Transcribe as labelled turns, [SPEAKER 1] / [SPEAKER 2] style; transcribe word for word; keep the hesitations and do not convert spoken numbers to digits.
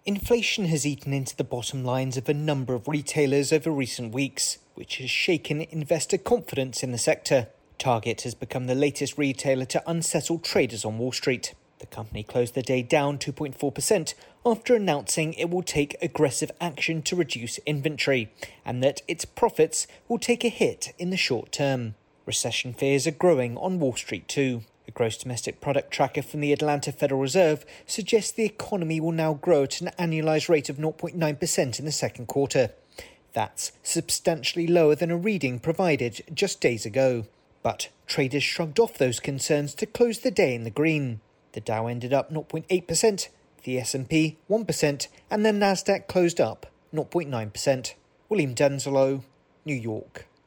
[SPEAKER 1] Inflation has eaten into the bottom lines of a number of retailers over recent weeks, which has shaken investor confidence in the sector. Target has become the latest retailer to unsettle traders on Wall Street. The company closed the day down two point four percent after announcing it will take aggressive action to reduce inventory and that its profits will take a hit in the short term. Recession fears are growing on Wall Street too. A gross domestic product tracker from the Atlanta Federal Reserve suggests the economy will now grow at an annualized rate of zero point nine percent in the second quarter. That's substantially lower than a reading provided just days ago. But traders shrugged off those concerns to close the day in the green. The Dow ended up zero point eight percent, the S and P one percent, and the Nasdaq closed up zero point nine percent. William Denzelo, New York.